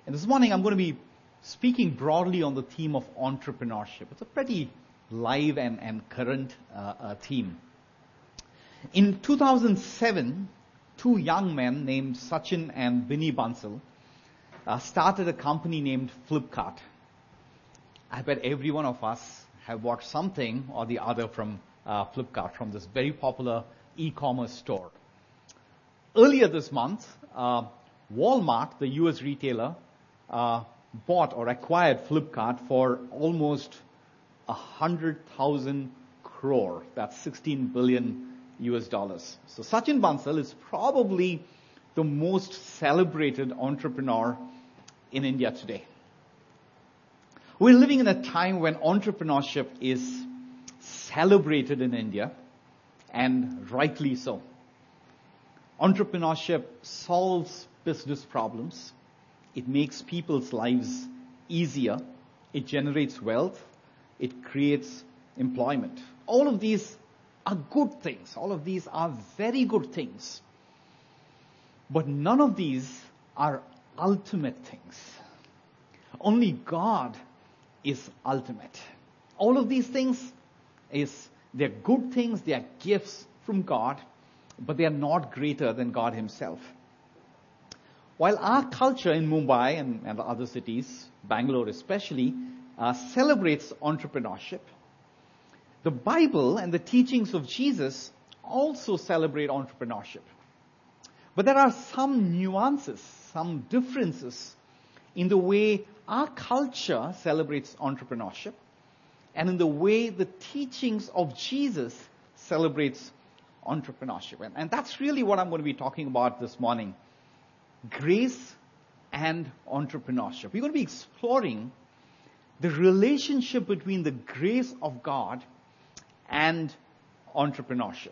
And this morning I'm going to be speaking broadly on the theme of entrepreneurship. It's a pretty live and current theme. In 2007, two young men named Sachin and Binny Bansal started a company named Flipkart. I bet every one of us have bought something or the other from Flipkart, from this very popular e-commerce store. Earlier this month, Walmart, the US retailer, bought or acquired Flipkart for almost 100,000 crore. That's 16 billion US dollars. So Sachin Bansal is probably the most celebrated entrepreneur in India today. We're living in a time when entrepreneurship is celebrated in India, and rightly so. Entrepreneurship solves business problems. It makes people's lives easier. It generates wealth. It creates employment. All of these are good things. All of these are very good things. But none of these are ultimate things. Only God is ultimate. All of these things they're good things, they are gifts from God, but they are not greater than God Himself. While our culture in Mumbai and other cities, Bangalore especially, celebrates entrepreneurship, the Bible and the teachings of Jesus also celebrate entrepreneurship. But there are some nuances, some differences in the way our culture celebrates entrepreneurship and in the way the teachings of Jesus celebrates entrepreneurship. And that's really what I'm going to be talking about this morning. Grace and entrepreneurship. We're going to be exploring the relationship between the grace of God and entrepreneurship.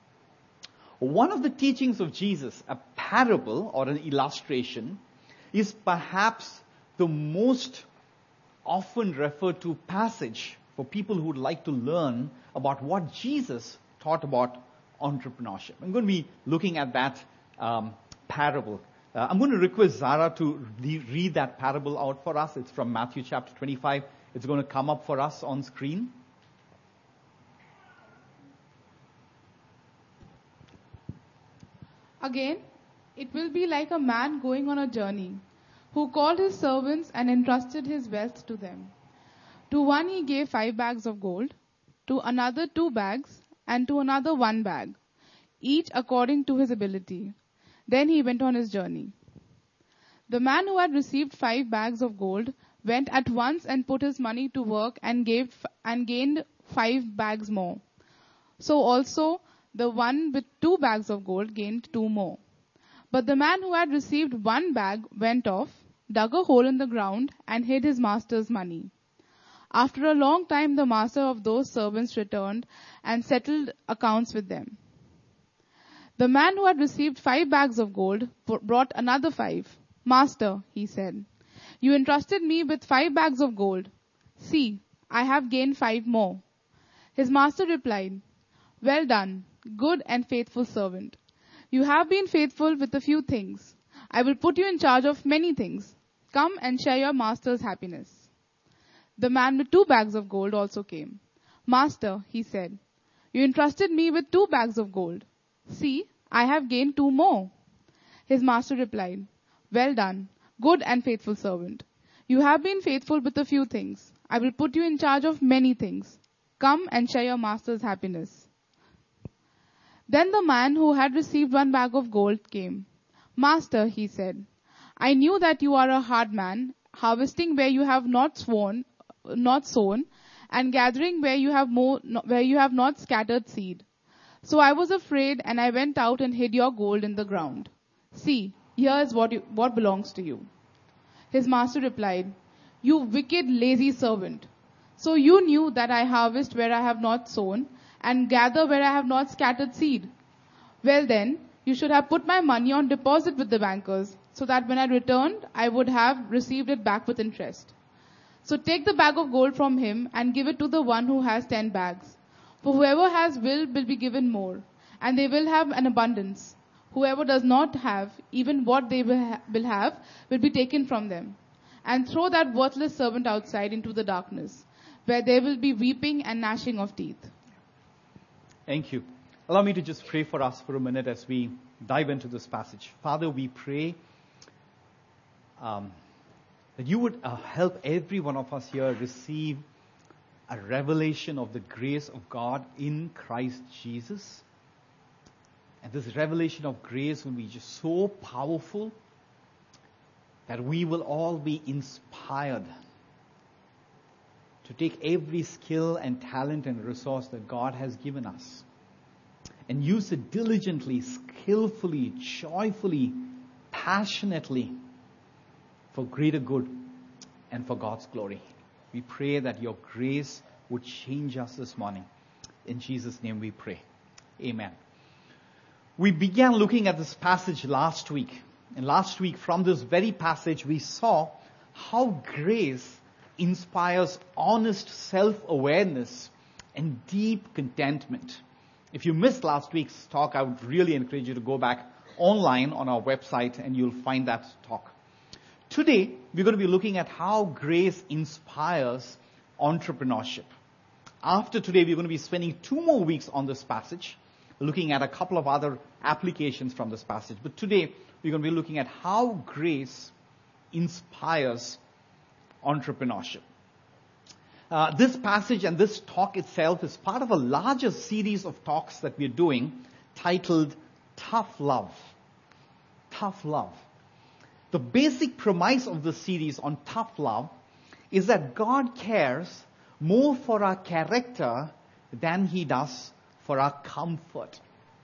One of the teachings of Jesus, a parable or an illustration, is perhaps the most often referred to passage for people who would like to learn about what Jesus taught about entrepreneurship. I'm going to be looking at that parable. I'm going to request Zara to read that parable out for us. It's from Matthew chapter 25. It's going to come up for us on screen. Again, it will be like a man going on a journey, who called his servants and entrusted his wealth to them. To one he gave 5 bags of gold, to another 2 bags, and to another 1 bag, each according to his ability. Then he went on his journey. The man who had received 5 bags of gold went at once and put his money to work and gained 5 bags more. So also the one with 2 bags of gold gained 2 more. But the man who had received 1 bag went off, dug a hole in the ground, and hid his master's money. After a long time the master of those servants returned and settled accounts with them. The man who had received 5 bags of gold brought another 5. Master, he said, you entrusted me with 5 bags of gold. See, I have gained 5 more. His master replied, well done, good and faithful servant. You have been faithful with a few things. I will put you in charge of many things. Come and share your master's happiness. The man with 2 bags of gold also came. Master, he said, you entrusted me with 2 bags of gold. See, I have gained 2 more. His master replied, well done, good and faithful servant. You have been faithful with a few things. I will put you in charge of many things. Come and share your master's happiness. Then the man who had received 1 bag of gold came. Master, he said, I knew that you are a hard man, harvesting where you have not sown, and gathering where you have not scattered seed. So I was afraid, and I went out and hid your gold in the ground. See, here is what belongs to you. His master replied, you wicked, lazy servant. So you knew that I harvest where I have not sown, and gather where I have not scattered seed. Well then, you should have put my money on deposit with the bankers, so that when I returned, I would have received it back with interest. So take the bag of gold from him and give it to the one who has 10 bags. For whoever has will be given more, and they will have an abundance. Whoever does not have, even what they will have, will be taken from them. And throw that worthless servant outside into the darkness, where there will be weeping and gnashing of teeth. Thank you. Allow me to just pray for us for a minute as we dive into this passage. Father, we pray that you would help every one of us here receive a revelation of the grace of God in Christ Jesus. And this revelation of grace will be just so powerful that we will all be inspired to take every skill and talent and resource that God has given us and use it diligently, skillfully, joyfully, passionately for greater good and for God's glory. We pray that your grace would change us this morning. In Jesus' name we pray. Amen. We began looking at this passage last week. And last week, from this very passage, we saw how grace inspires honest self-awareness and deep contentment. If you missed last week's talk, I would really encourage you to go back online on our website and you'll find that talk. Today, we're going to be looking at how grace inspires entrepreneurship. After today, we're going to be spending 2 more weeks on this passage, looking at a couple of other applications from this passage. But today, we're going to be looking at how grace inspires entrepreneurship. This passage and this talk itself is part of a larger series of talks that we're doing titled Tough Love. Tough Love. The basic premise of the series on tough love is that God cares more for our character than he does for our comfort.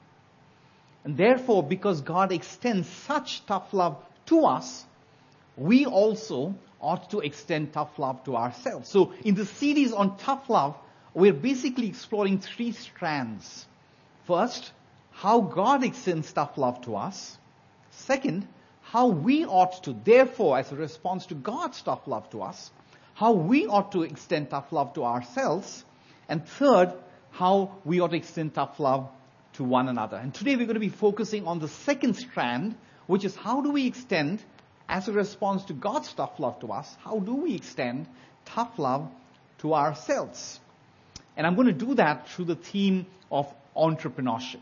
And therefore, because God extends such tough love to us, we also ought to extend tough love to ourselves. So in the series on tough love, we're basically exploring 3 strands. First, how God extends tough love to us. Second, how we ought to, therefore, as a response to God's tough love to us, how we ought to extend tough love to ourselves. And third, how we ought to extend tough love to one another. And today we're going to be focusing on the second strand, which is how do we extend, as a response to God's tough love to us, how do we extend tough love to ourselves? And I'm going to do that through the theme of entrepreneurship.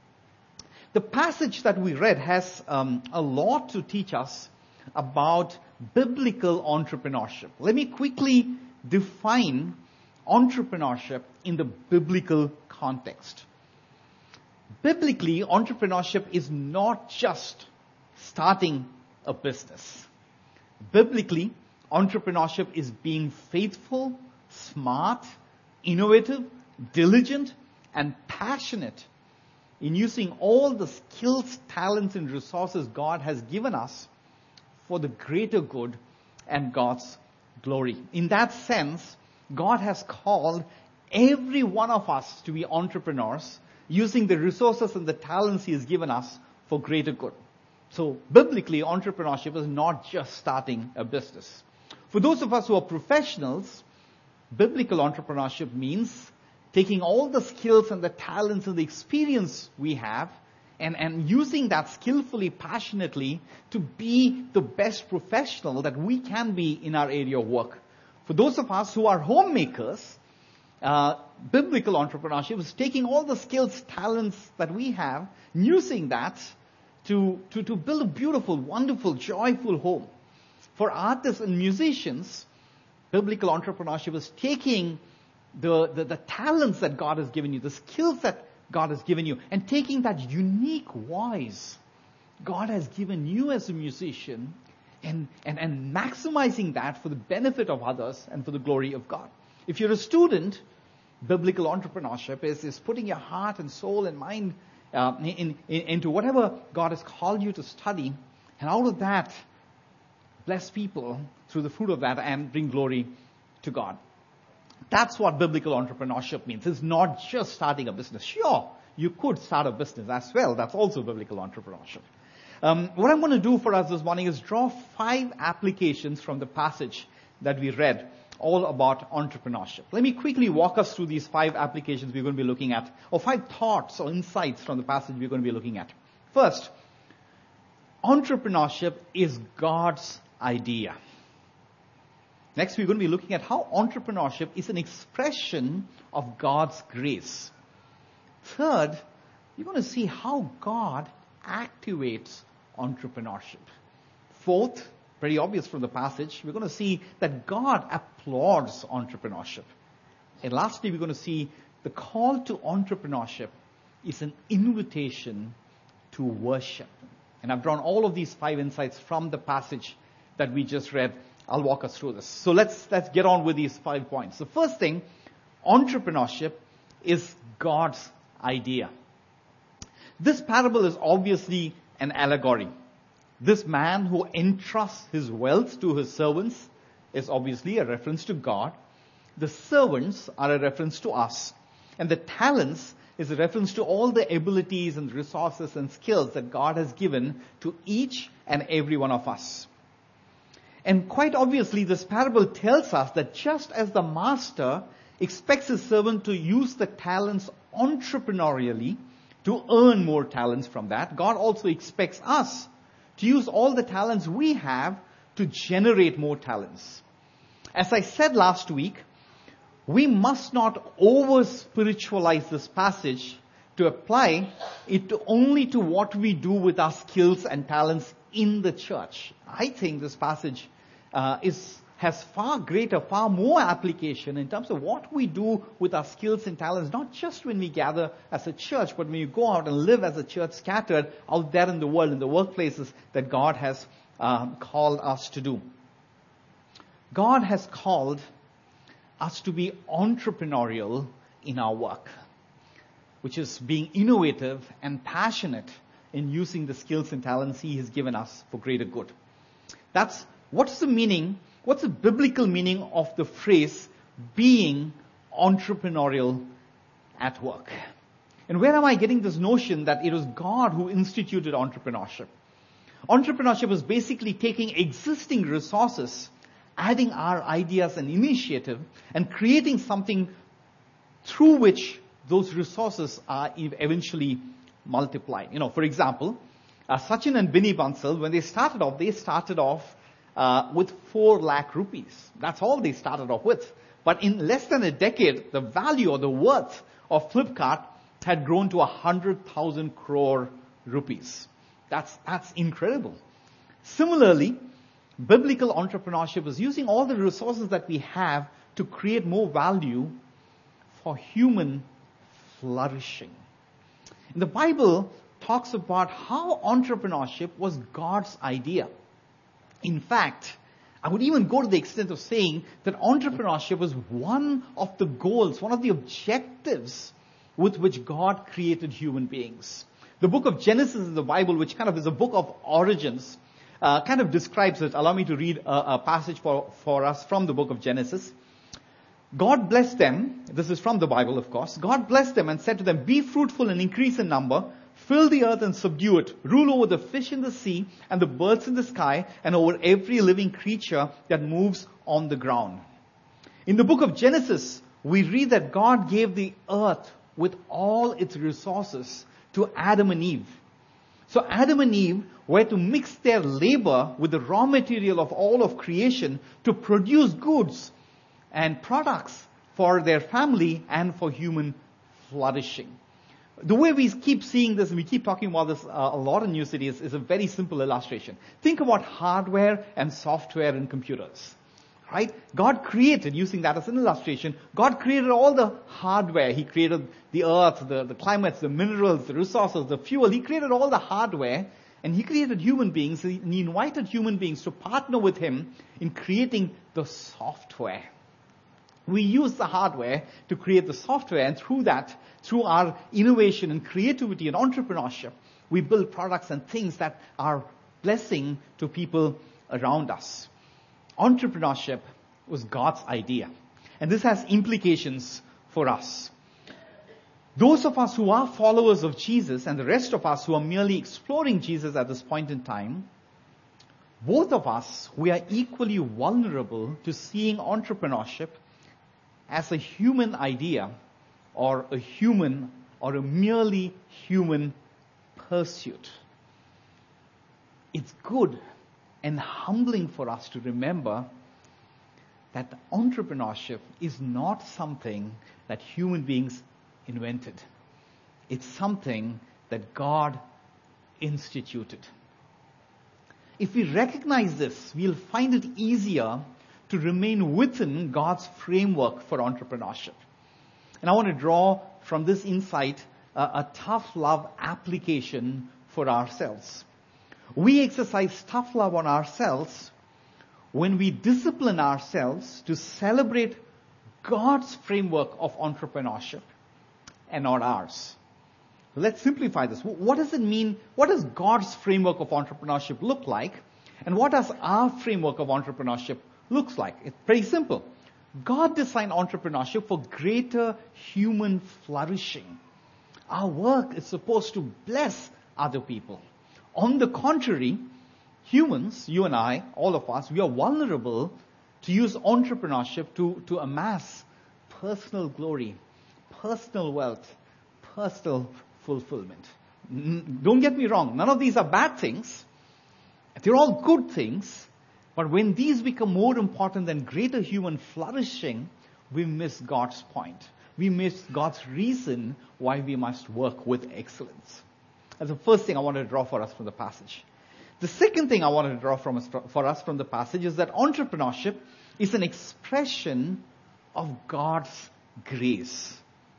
The passage that we read has a lot to teach us about biblical entrepreneurship. Let me quickly define entrepreneurship in the biblical context. Biblically, entrepreneurship is not just starting a business. Biblically, entrepreneurship is being faithful, smart, innovative, diligent, and passionate in using all the skills, talents, and resources God has given us for the greater good and God's glory. In that sense, God has called every one of us to be entrepreneurs using the resources and the talents he has given us for greater good. So biblically, entrepreneurship is not just starting a business. For those of us who are professionals, biblical entrepreneurship means taking all the skills and the talents and the experience we have and using that skillfully, passionately to be the best professional that we can be in our area of work. For those of us who are homemakers, biblical entrepreneurship is taking all the skills, talents that we have, and using that to build a beautiful, wonderful, joyful home. For artists and musicians, biblical entrepreneurship is taking the talents that God has given you, the skills that God has given you, and taking that unique voice God has given you as a musician and maximizing that for the benefit of others and for the glory of God. If you're a student, biblical entrepreneurship is putting your heart and soul and mind into whatever God has called you to study, and out of that, bless people through the fruit of that and bring glory to God. That's what biblical entrepreneurship means. It's not just starting a business. Sure, you could start a business as well. That's also biblical entrepreneurship. What I'm going to do for us this morning is draw 5 applications from the passage that we read, all about entrepreneurship. Let me quickly walk us through these 5 applications we're going to be looking at, or 5 thoughts or insights from the passage we're going to be looking at. First, entrepreneurship is God's idea. Next, we're going to be looking at how entrepreneurship is an expression of God's grace. Third, you're going to see how God activates entrepreneurship. Fourth, very obvious from the passage, we're going to see that God applauds entrepreneurship. And lastly, we're going to see the call to entrepreneurship is an invitation to worship. And I've drawn all of these 5 insights from the passage that we just read. I'll walk us through this. So let's get on with these 5 points. The first thing, entrepreneurship is God's idea. This parable is obviously an allegory. This man who entrusts his wealth to his servants is obviously a reference to God. The servants are a reference to us. And the talents is a reference to all the abilities and resources and skills that God has given to each and every one of us. And quite obviously, this parable tells us that just as the master expects his servant to use the talents entrepreneurially to earn more talents from that, God also expects us to use all the talents we have to generate more talents. As I said last week, we must not over-spiritualize this passage to apply it only to what we do with our skills and talents in the church. I think this passage has far greater, far more application in terms of what we do with our skills and talents, not just when we gather as a church, but when you go out and live as a church scattered out there in the world, in the workplaces that God has called us to do. God has called us to be entrepreneurial in our work, which is being innovative and in using the skills and talents He has given us for greater good. What's the biblical meaning of the phrase being entrepreneurial at work? And where am I getting this notion that it was God who instituted entrepreneurship? Entrepreneurship is basically taking existing resources, adding our ideas and initiative, and creating something through which those resources are eventually multiplied. For example, Sachin and Binny Bansal, when they started off with 4 lakh rupees. That's all they started off with. But in less than a decade, the value or the worth of Flipkart had grown to 100,000 crore rupees. That's incredible. Similarly, biblical entrepreneurship is using all the resources that we have to create more value for human flourishing. And the Bible talks about how entrepreneurship was God's idea. In fact, I would even go to the extent of saying that entrepreneurship was one of the goals, one of the objectives with which God created human beings. The book of Genesis in the Bible, which kind of is a book of origins, kind of describes it. Allow me to read a passage for us from the book of Genesis. God blessed them. This is from the Bible, of course. God blessed them and said to them, "Be fruitful and increase in number. Fill the earth and subdue it. Rule over the fish in the sea and the birds in the sky and over every living creature that moves on the ground." In the book of Genesis, we read that God gave the earth with all its resources to Adam and Eve. So Adam and Eve were to mix their labor with the raw material of all of creation to produce goods and products for their family and for human flourishing. The way we keep seeing this, and we keep talking about this a lot in New City, is a very simple illustration. Think about hardware and software in computers. Right? God created, using that as an illustration, God created all the hardware. He created the earth, the climates, the minerals, the resources, the fuel. He created all the hardware, and He created human beings, and He invited human beings to partner with Him in creating the software. We use the hardware to create the software, and through our innovation and creativity and entrepreneurship, we build products and things that are blessing to people around us. Entrepreneurship was God's idea, and this has implications for us. Those of us who are followers of Jesus and the rest of us who are merely exploring Jesus at this point in time, both of us, we are equally vulnerable to seeing entrepreneurship as a human idea or a merely human pursuit. it's good and humbling for us to remember that entrepreneurship is not something that human beings invented. It's something that God instituted. If we recognize this, we'll find it easier to remain within God's framework for entrepreneurship. And I want to draw from this insight a tough love application for ourselves. We exercise tough love on ourselves when we discipline ourselves to celebrate God's framework of entrepreneurship and not ours. Let's simplify this. What does it mean? What does God's framework of entrepreneurship look like? And what does our framework of entrepreneurship looks like? It's pretty simple. God designed entrepreneurship for greater human flourishing. Our work is supposed to bless other people. On the contrary, humans, you and I, all of us, we are vulnerable to use entrepreneurship to amass personal glory, personal wealth, personal fulfillment. Don't get me wrong, none of these are bad things. They're all good things. But when these become more important than greater human flourishing, we miss God's point. We miss God's reason why we must work with excellence. That's the first thing I want to draw for us from the passage. The second thing I want to draw for us from the passage is that entrepreneurship is an expression of God's grace.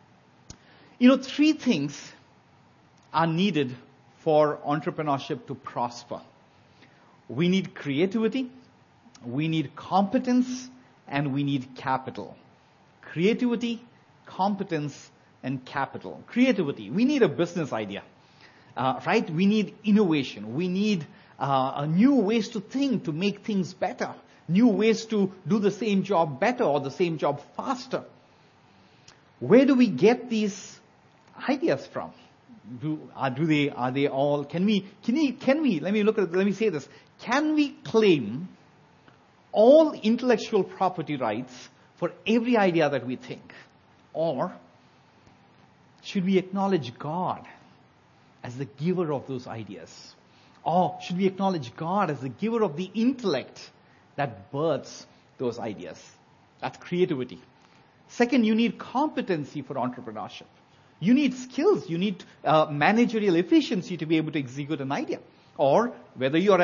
Three things are needed for entrepreneurship to prosper. We need creativity, we need competence, and we need capital. Creativity, competence, and capital. Creativity. We need a business idea. Right? We need innovation. We need new ways to think, to make things better. New ways to do the same job better or the same job faster. Where do we get these ideas from? Are they all, can we, let me say this. Can we claim all intellectual property rights for every idea that we think? Or should we acknowledge God as the giver of those ideas? Or should we acknowledge God as the giver of the intellect that births those ideas? That's creativity. Second, you need competency for entrepreneurship. You need skills. You need managerial efficiency to be able to execute an idea. Or whether you're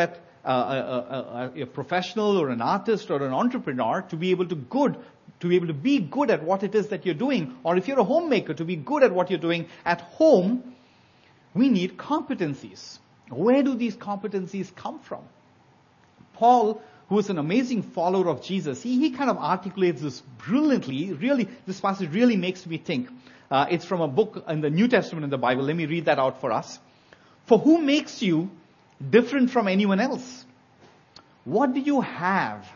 a professional or an artist or an entrepreneur, to be able to be good at what it is that you're doing. Or if you're a homemaker, to be good at what you're doing at home, we need competencies. Where do these competencies come from? Paul, who is an amazing follower of Jesus, he kind of articulates this brilliantly. Really, this passage really makes me think. It's from a book in the New Testament in the Bible. Let me read that out for us. For who makes you different from anyone else? What do you have?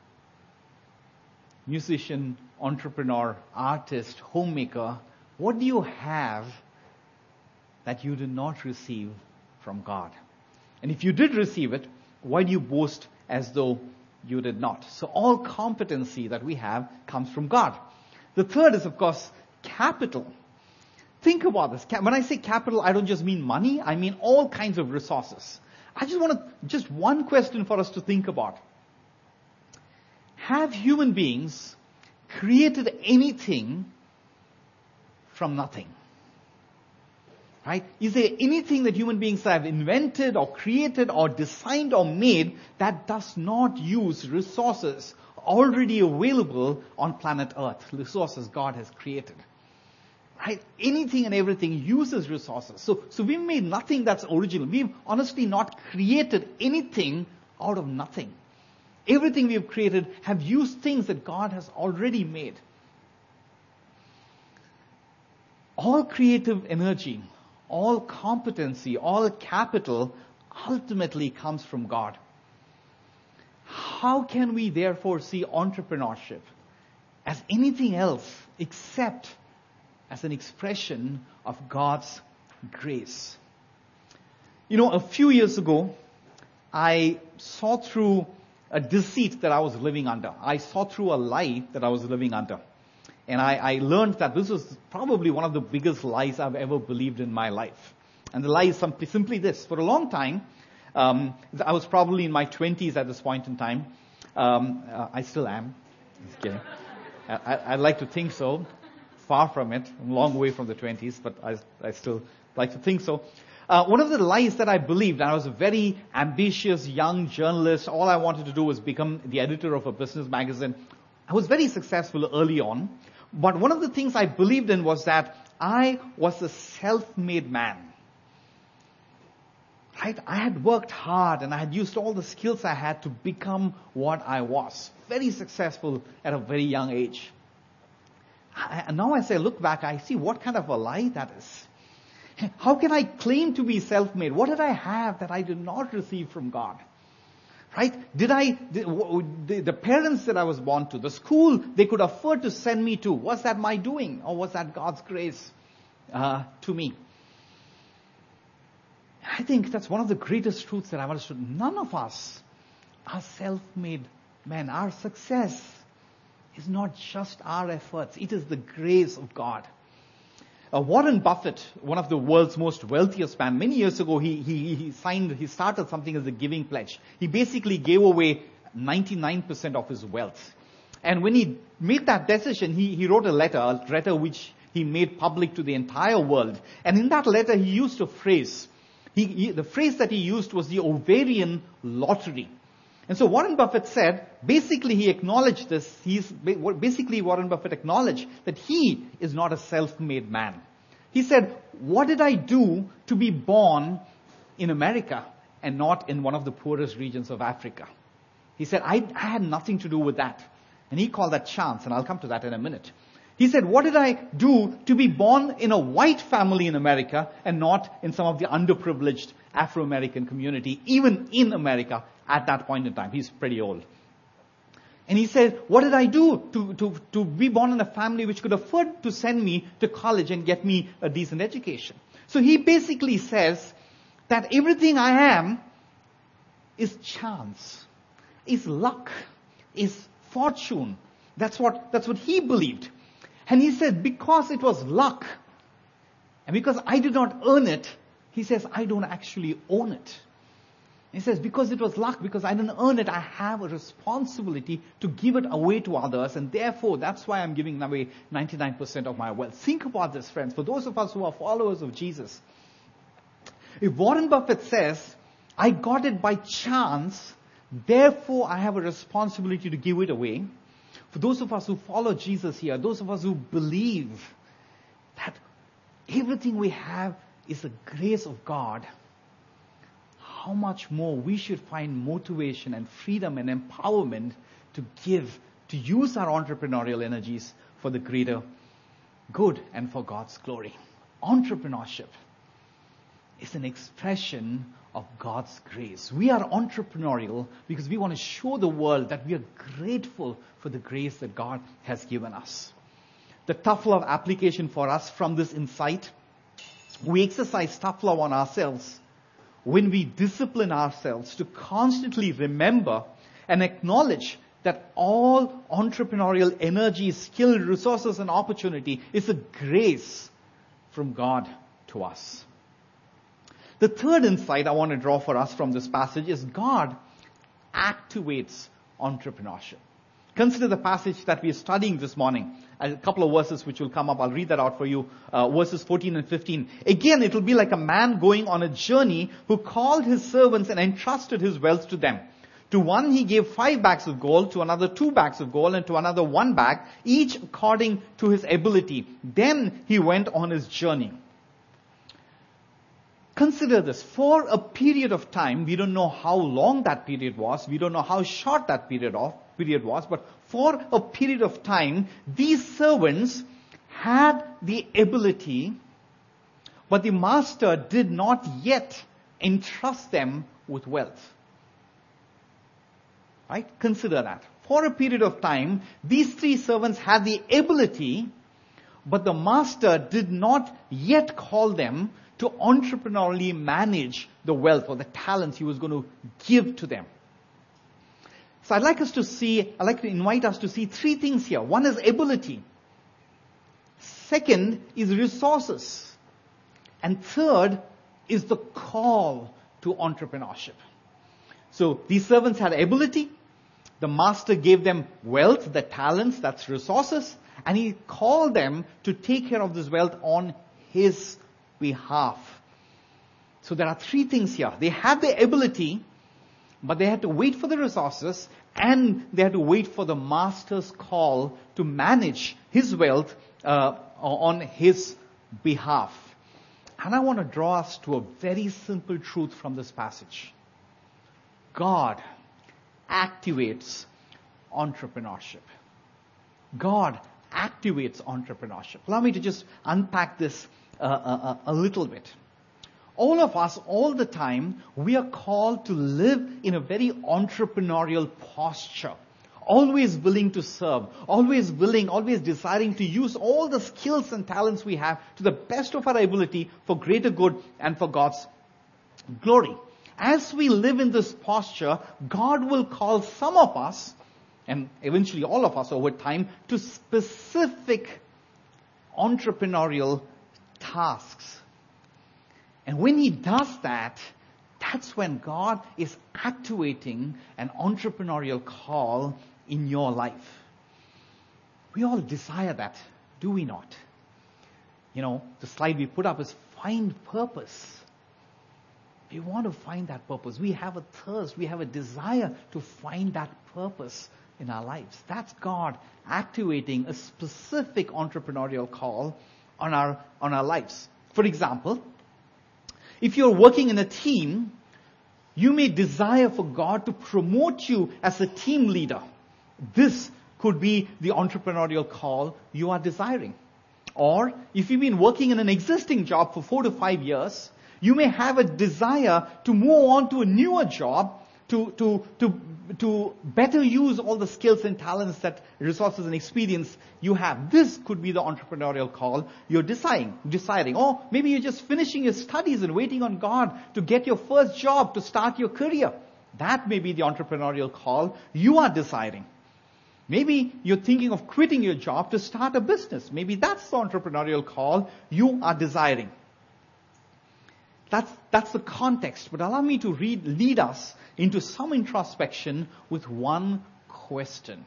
Musician, entrepreneur, artist, homemaker. What do you have that you did not receive from God? And if you did receive it, why do you boast as though you did not? So all competency that we have comes from God. The third is, of course, capital. Think about this. When I say capital, I don't just mean money. I mean all kinds of resources. I just one question for us to think about. Have human beings created anything from nothing? Right? Is there anything that human beings have invented or created or designed or made that does not use resources already available on planet Earth? Resources God has created. Right? Anything and everything uses resources. So we've made nothing that's original. We've honestly not created anything out of nothing. Everything we've created have used things that God has already made. All creative energy, all competency, all capital ultimately comes from God. How can we therefore see entrepreneurship as anything else except as an expression of God's grace? A few years ago, I saw through a deceit that I was living under. I saw through a lie that I was living under. And I learned that this was probably one of the biggest lies I've ever believed in my life. And the lie is simply this. For a long time, I was probably in my 20s at this point in time. I still am. Just kidding. I'd like to think so. Far from it. I'm a long way from the 20s, but I still like to think so. One of the lies that I believed, and I was a very ambitious young journalist, all I wanted to do was become the editor of a business magazine. I was very successful early on, but one of the things I believed in was that I was a self-made man. Right? I had worked hard and I had used all the skills I had to become what I was. Very successful at a very young age. And now as I look back, I see what kind of a lie that is. How can I claim to be self-made? What did I have that I did not receive from God? Right? The parents that I was born to, the school they could afford to send me to, was that my doing or was that God's grace to me? I think that's one of the greatest truths that I've understood. None of us are self-made men. Our success is not just our efforts. It is the grace of God. Warren Buffett, one of the world's most wealthiest men, many years ago he started something as a giving pledge. He basically gave away 99% of his wealth. And when he made that decision, he wrote a letter which he made public to the entire world. And in that letter he used a phrase. The phrase that he used was the ovarian lottery. And so Warren Buffett said, basically he acknowledged this. Warren Buffett acknowledged that he is not a self-made man. He said, what did I do to be born in America and not in one of the poorest regions of Africa? He said, I had nothing to do with that. And he called that chance, and I'll come to that in a minute. He said, what did I do to be born in a white family in America and not in some of the underprivileged Afro-American community, even in America at that point in time? He's pretty old. And he said, what did I do to be born in a family which could afford to send me to college and get me a decent education? So he basically says that everything I am is chance, is luck, is fortune. That's what he believed. And he said, because it was luck, and because I did not earn it, he says, I don't actually own it. He says, because it was luck, because I didn't earn it, I have a responsibility to give it away to others, and therefore, that's why I'm giving away 99% of my wealth. Think about this, friends, for those of us who are followers of Jesus. If Warren Buffett says, I got it by chance, therefore I have a responsibility to give it away. For those of us who follow Jesus here, those of us who believe that everything we have is the grace of God, how much more we should find motivation and freedom and empowerment to use our entrepreneurial energies for the greater good and for God's glory. Entrepreneurship is an expression of God's grace. We are entrepreneurial because we want to show the world that we are grateful for the grace that God has given us. The tough love application for us from this insight, we exercise tough love on ourselves when we discipline ourselves to constantly remember and acknowledge that all entrepreneurial energy, skill, resources, and opportunity is a grace from God to us. The third insight I want to draw for us from this passage is God activates entrepreneurship. Consider the passage that we are studying this morning. A couple of verses which will come up. I'll read that out for you. Verses 14 and 15. Again, it will be like a man going on a journey who called his servants and entrusted his wealth to them. To one he gave 5 bags of gold, to another 2 bags of gold, and to another 1 bag, each according to his ability. Then he went on his journey. Consider this. For a period of time, we don't know how long that period was. We don't know how short that period was. But for a period of time, these servants had the ability, but the master did not yet entrust them with wealth. Right? Consider that. For a period of time, these 3 servants had the ability, but the master did not yet call them to entrepreneurially manage the wealth or the talents he was going to give to them. So I'd like to invite us to see 3 things here. One is ability. Second is resources. And third is the call to entrepreneurship. So these servants had ability. The master gave them wealth, the talents, that's resources, and he called them to take care of this wealth on his behalf. So there are three things here. They had the ability, but they had to wait for the resources, and they had to wait for the master's call to manage his wealth on his behalf. And I want to draw us to a very simple truth from this passage. God activates entrepreneurship. God activates entrepreneurship. Allow me to just unpack this a little bit. All of us, all the time, we are called to live in a very entrepreneurial posture. Always willing to serve. Always willing, always desiring to use all the skills and talents we have to the best of our ability for greater good and for God's glory. As we live in this posture, God will call some of us, and eventually all of us over time, to specific entrepreneurial tasks. And when He does that, that's when God is activating an entrepreneurial call in your life. We all desire that, do we not? You know, the slide we put up is find purpose. We want to find that purpose. We have a thirst, we have a desire to find that purpose in our lives. That's God activating a specific entrepreneurial call on our lives. For example, if you're working in a team, you may desire for God to promote you as a team leader. This could be the entrepreneurial call you are desiring. Or if you've been working in an existing job for 4 to 5 years, you may have a desire to move on to a newer job to better use all the skills and talents, that resources and experience you have. This could be the entrepreneurial call you're deciding. Or maybe you're just finishing your studies and waiting on God to get your first job, to start your career. That may be the entrepreneurial call you are deciding. Maybe you're thinking of quitting your job to start a business. Maybe that's the entrepreneurial call you are desiring. That's the context. But allow me to lead us into some introspection with one question.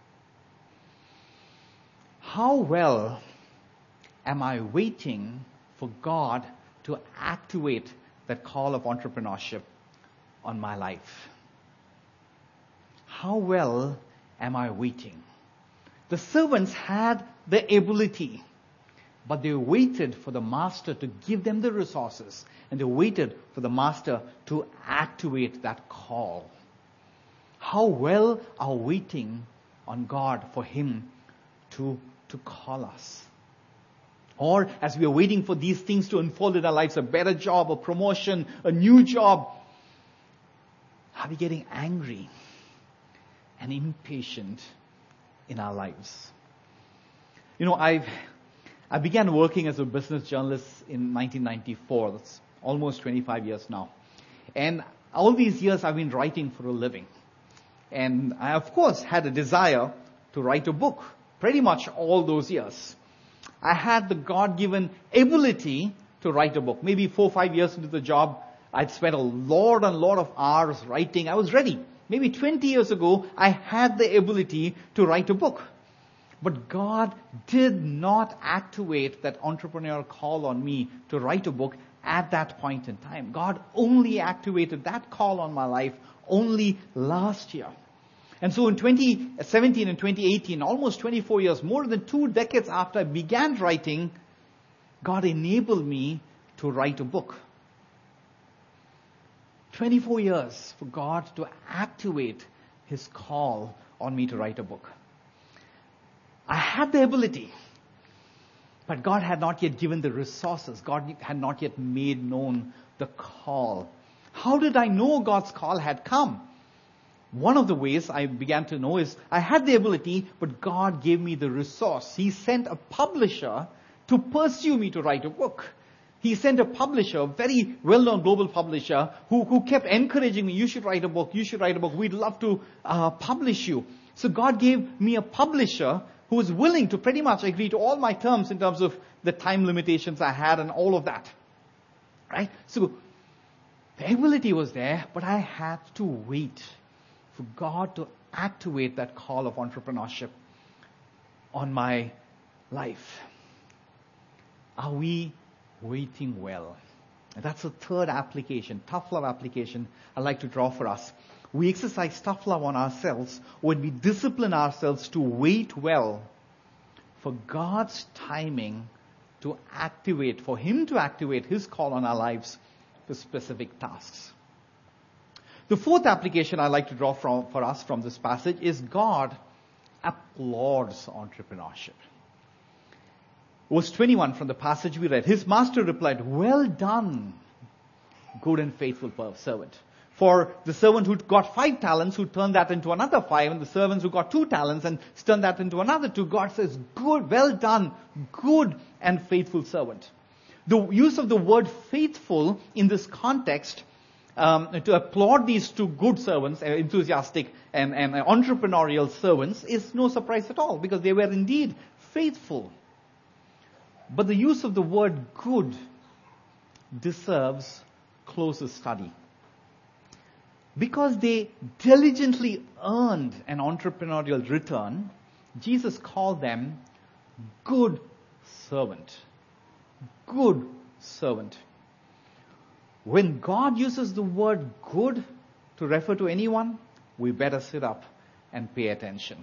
How well am I waiting for God to activate that call of entrepreneurship on my life? How well am I waiting? The servants had the ability, but they waited for the master to give them the resources, and they waited for the master to activate that call. How well are we waiting on God for Him to call us? Or as we are waiting for these things to unfold in our lives, a better job, a promotion, a new job, are we getting angry and impatient in our lives? You know, I began working as a business journalist in 1994. That's almost 25 years now. And all these years I've been writing for a living. And I, of course, had a desire to write a book pretty much all those years. I had the God-given ability to write a book. Maybe 4 or 5 years into the job, I'd spent a lot of hours writing. I was ready. Maybe 20 years ago, I had the ability to write a book. But God did not activate that entrepreneurial call on me to write a book at that point in time. God only activated that call on my life only last year. And so in 2017 and 2018, almost 24 years, more than 2 decades after I began writing, God enabled me to write a book. 24 years for God to activate His call on me to write a book. I had the ability, but God had not yet given the resources. God had not yet made known the call. How did I know God's call had come? One of the ways I began to know is I had the ability, but God gave me the resource. He sent a publisher to pursue me to write a book. He sent a publisher, a very well-known global publisher, who kept encouraging me, you should write a book, we'd love to publish you. So God gave me a publisher who was willing to pretty much agree to all my terms in terms of the time limitations I had and all of that. Right? So The ability was there, but I had to wait for God to activate that call of entrepreneurship on my life. Are we waiting well? And that's the third application, tough love application I'd like to draw for us. We exercise tough love on ourselves when we discipline ourselves to wait well for God's timing to activate, for Him to activate His call on our lives for specific tasks. The fourth application I'd like to draw for us from this passage is God applauds entrepreneurship. Verse 21 from the passage we read, His master replied, "Well done, good and faithful servant." For the servant who got 5 talents, who turned that into another 5, and the servants who got 2 talents and turned that into another 2, God says, "Good, well done, good and faithful servant." The use of the word faithful in this context to applaud these 2 good servants, enthusiastic and entrepreneurial servants, is no surprise at all, because they were indeed faithful. But the use of the word good deserves closer study. Because they diligently earned an entrepreneurial return, Jesus called them good servant. Good servant. When God uses the word good to refer to anyone, we better sit up and pay attention.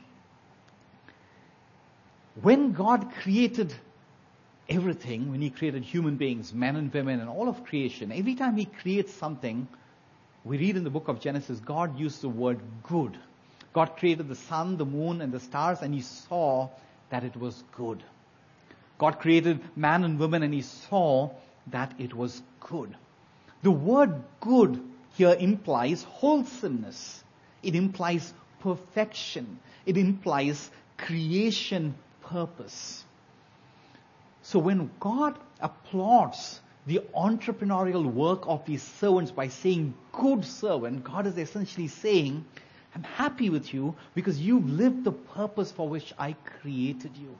When God created everything, when He created human beings, men and women, and all of creation, every time He creates something, we read in the book of Genesis, God used the word good. God created the sun, the moon, and the stars, and He saw that it was good. God created man and woman, and He saw that it was good. The word good here implies wholesomeness. It implies perfection. It implies creation purpose. So when God applauds the entrepreneurial work of these servants by saying, "Good servant," God is essentially saying, "I'm happy with you because you've lived the purpose for which I created you."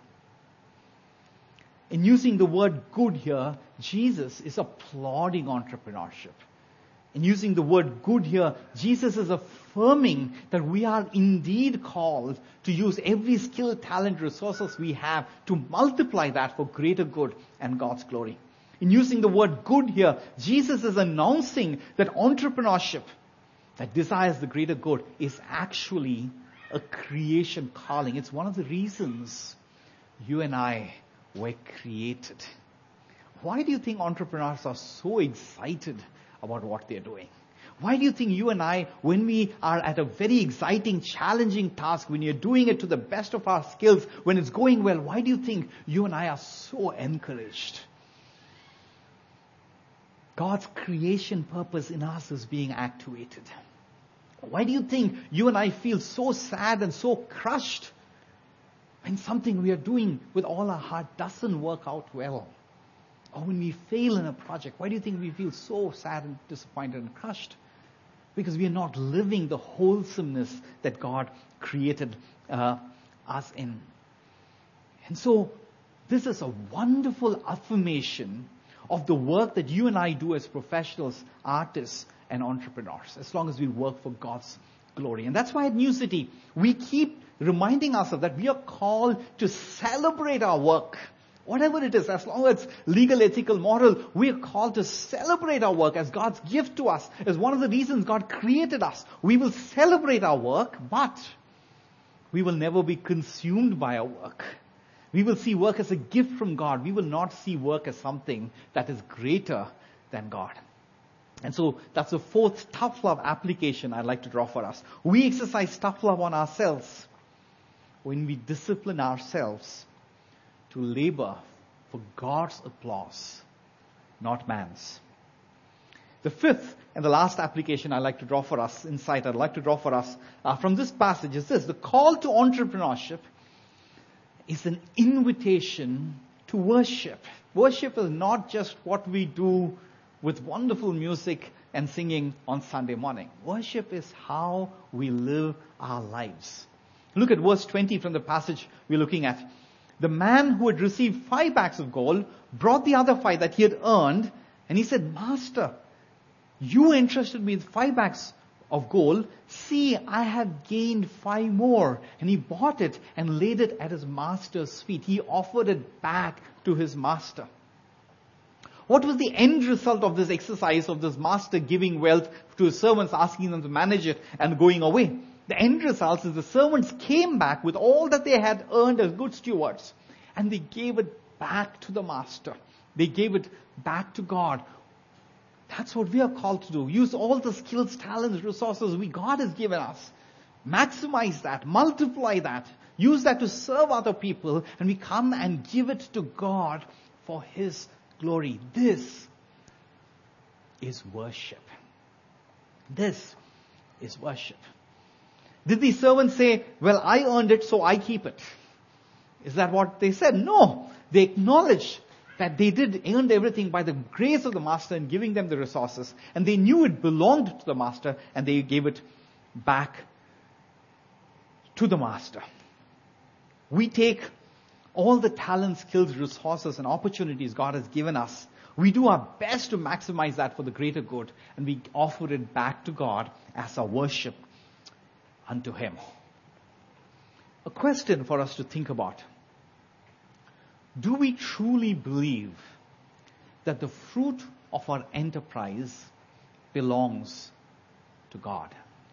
In using the word good here, Jesus is applauding entrepreneurship. In using the word good here, Jesus is affirming that we are indeed called to use every skill, talent, resources we have to multiply that for greater good and God's glory. In using the word good here, Jesus is announcing that entrepreneurship that desires the greater good is actually a creation calling. It's one of the reasons you and I were created. Why do you think entrepreneurs are so excited about what they're doing? Why do you think you and I, when we are at a very exciting, challenging task, when you're doing it to the best of our skills, when it's going well, why do you think you and I are so encouraged? God's creation purpose in us is being activated. Why do you think you and I feel so sad and so crushed when something we are doing with all our heart doesn't work out well? Or when we fail in a project, why do you think we feel so sad and disappointed and crushed? Because we are not living the wholesomeness that God created us in. And so, this is a wonderful affirmation of the work that you and I do as professionals, artists, and entrepreneurs, as long as we work for God's glory. And that's why at New City, we keep reminding ourselves that we are called to celebrate our work. Whatever it is, as long as it's legal, ethical, moral, we are called to celebrate our work as God's gift to us, as one of the reasons God created us. We will celebrate our work, but we will never be consumed by our work. We will see work as a gift from God. We will not see work as something that is greater than God. And so that's the fourth tough love application I'd like to draw for us. We exercise tough love on ourselves when we discipline ourselves to labor for God's applause, not man's. The fifth and the last application I'd like to draw for us, insight I'd like to draw for us from this passage is this. The call to entrepreneurship is an invitation to worship. Worship is not just what we do with wonderful music and singing on Sunday morning. Worship is how we live our lives. Look at verse 20 from the passage we're looking at. The man who had received 5 bags of gold brought the other 5 that he had earned, and he said, "Master, You entrusted me with 5 bags of gold. See, I have gained 5 more. And he bought it and laid it at his master's feet. He offered it back to his master. What was the end result of this exercise of this master giving wealth to his servants, asking them to manage it and going away? The end result is the servants came back with all that they had earned as good stewards, and they gave it back to the master. They gave it back to God. That's what we are called to do. Use all the skills, talents, resources God has given us. Maximize that, multiply that, use that to serve other people, and we come and give it to God for His glory. This is worship. This is worship. Did these servants say, well, I earned it, so I keep it? Is that what they said? No. They acknowledged that they did earn everything by the grace of the master in giving them the resources. And they knew it belonged to the master, and they gave it back to the master. We take all the talents, skills, resources, and opportunities God has given us. We do our best to maximize that for the greater good, and we offer it back to God as our worship unto Him. A question for us to think about. Do we truly believe that the fruit of our enterprise belongs to God?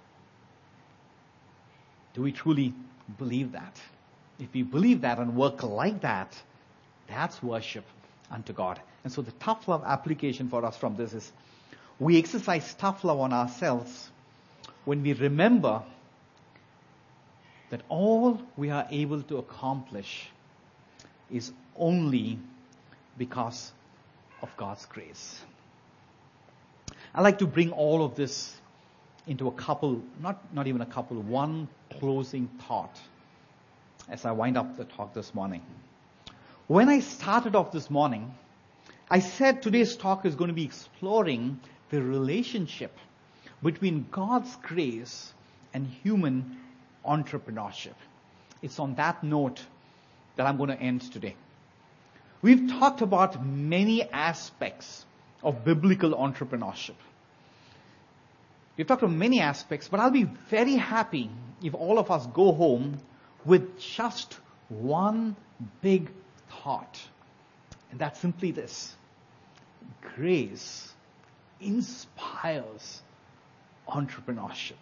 Do we truly believe that? If we believe that and work like that, that's worship unto God. And so the tough love application for us from this is, we exercise tough love on ourselves when we remember that all we are able to accomplish is only because of God's grace. I like to bring all of this into a couple, not even a couple, one closing thought as I wind up the talk this morning. When I started off this morning, I said today's talk is going to be exploring the relationship between God's grace and human entrepreneurship. It's on that note that I'm going to end today. We've talked about many aspects of biblical entrepreneurship. We've talked about many aspects, but I'll be very happy if all of us go home with just one big thought. And that's simply this: grace inspires entrepreneurship.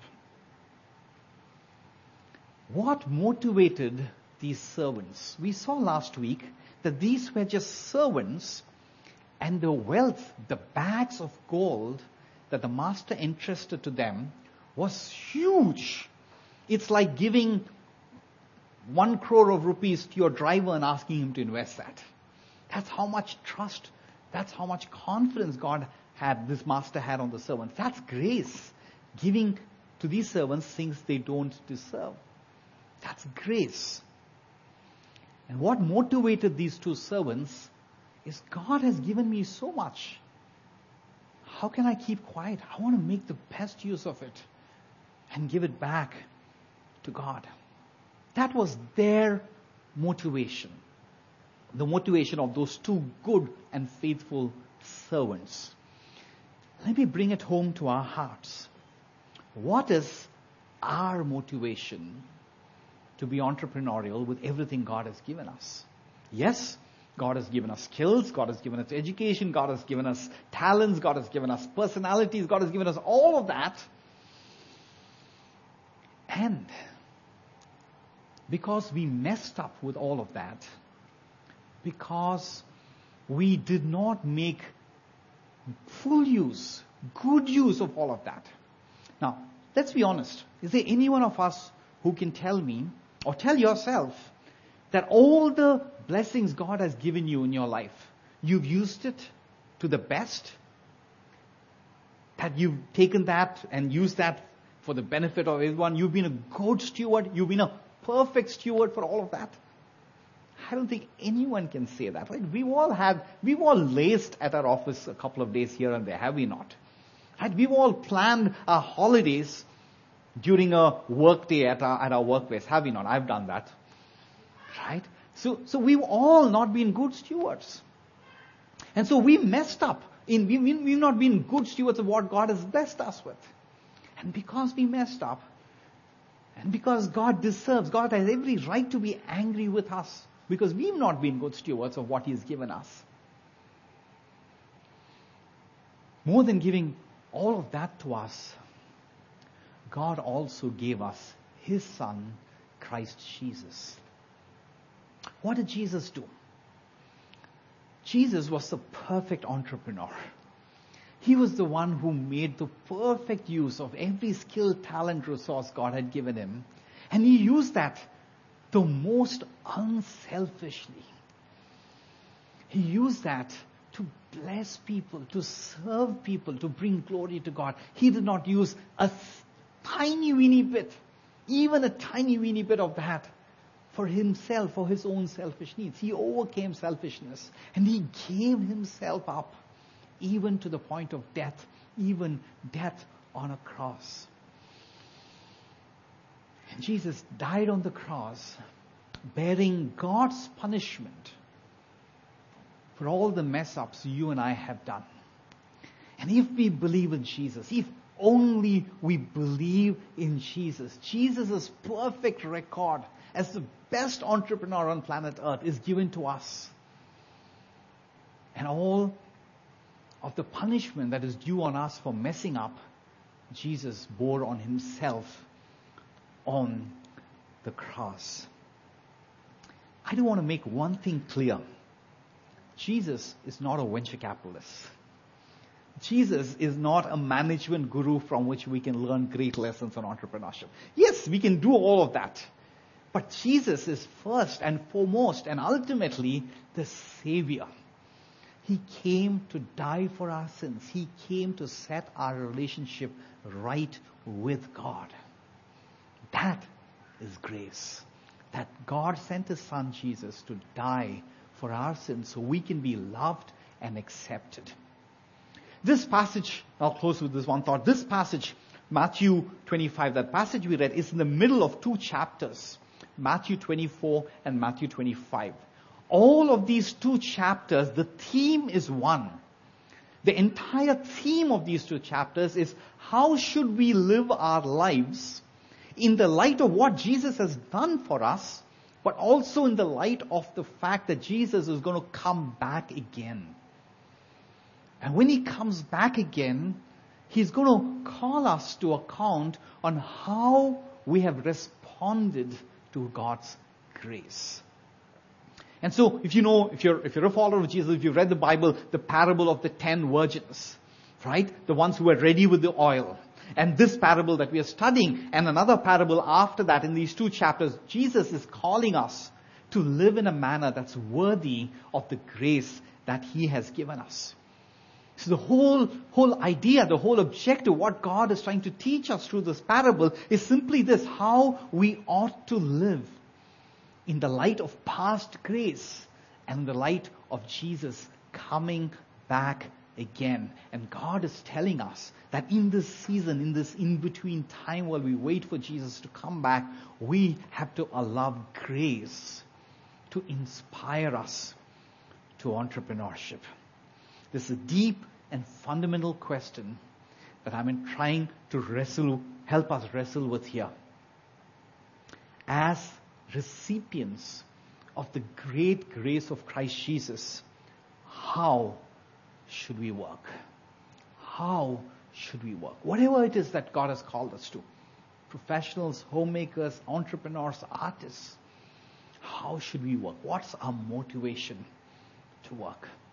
What motivated these servants? We saw last week that these were just servants, and the wealth, the bags of gold that the master entrusted to them was huge. It's like giving 1 crore of rupees to your driver and asking him to invest that. That's how much trust, that's how much confidence this master had on the servants. That's grace. Giving to these servants things they don't deserve. That's grace. And what motivated these 2 servants is, God has given me so much. How can I keep quiet? I want to make the best use of it and give it back to God. That was their motivation. The motivation of those 2 good and faithful servants. Let me bring it home to our hearts. What is our motivation to be entrepreneurial with everything God has given us? Yes, God has given us skills, God has given us education, God has given us talents, God has given us personalities, God has given us all of that. And because we messed up with all of that, because we did not make full use, good use of all of that. Now, let's be honest. Is there any one of us who can tell me, or tell yourself, that all the blessings God has given you in your life, you've used it to the best? That you've taken that and used that for the benefit of everyone? You've been a good steward? You've been a perfect steward for all of that? I don't think anyone can say that. Right? We've all laced at our office a couple of days here and there, have we not? Right? We've all planned our holidays during a work day at our workplace, have we not? I've done that. Right? So we've all not been good stewards. And so we messed up We've not been good stewards of what God has blessed us with. And because we messed up, and because God has every right to be angry with us, because we've not been good stewards of what He's given us. More than giving all of that to us, God also gave us His Son, Christ Jesus. What did Jesus do? Jesus was the perfect entrepreneur. He was the one who made the perfect use of every skill, talent, resource God had given Him. And He used that the most unselfishly. He used that to bless people, to serve people, to bring glory to God. He did not use a tiny weeny bit, even a tiny weeny bit of that for Himself, for His own selfish needs. He overcame selfishness and He gave Himself up even to the point of death, even death on a cross. And Jesus died on the cross, bearing God's punishment for all the mess ups you and I have done. And if we believe in Jesus, if only we believe in Jesus, Jesus' perfect record as the best entrepreneur on planet Earth is given to us. And all of the punishment that is due on us for messing up, Jesus bore on Himself on the cross. I do want to make one thing clear. Jesus is not a venture capitalist. Jesus is not a management guru from which we can learn great lessons on entrepreneurship. Yes, we can do all of that. But Jesus is first and foremost and ultimately the Savior. He came to die for our sins. He came to set our relationship right with God. That is grace. That God sent His Son Jesus to die for our sins so we can be loved and accepted. This passage, I'll close with this one thought. This passage, Matthew 25, that passage we read, is in the middle of two chapters. Matthew 24 and Matthew 25. All of these two chapters, the theme is one. The entire theme of these two chapters is how should we live our lives in the light of what Jesus has done for us, but also in the light of the fact that Jesus is going to come back again. And when He comes back again, He's going to call us to account on how we have responded to God's grace. And so, if you're a follower of Jesus, if you've read the Bible, the parable of the 10 virgins, right? The ones who were ready with the oil. And this parable that we are studying, and another parable after that in these two chapters, Jesus is calling us to live in a manner that's worthy of the grace that He has given us. So the whole idea, the whole objective, what God is trying to teach us through this parable is simply this: how we ought to live in the light of past grace and in the light of Jesus coming back again. And God is telling us that in this season, in this in-between time while we wait for Jesus to come back, we have to allow grace to inspire us to entrepreneurship. This is a deep and fundamental question that I'm trying to help us wrestle with here. As recipients of the great grace of Christ Jesus, how should we work? How should we work? Whatever it is that God has called us to. Professionals, homemakers, entrepreneurs, artists. How should we work? What's our motivation to work?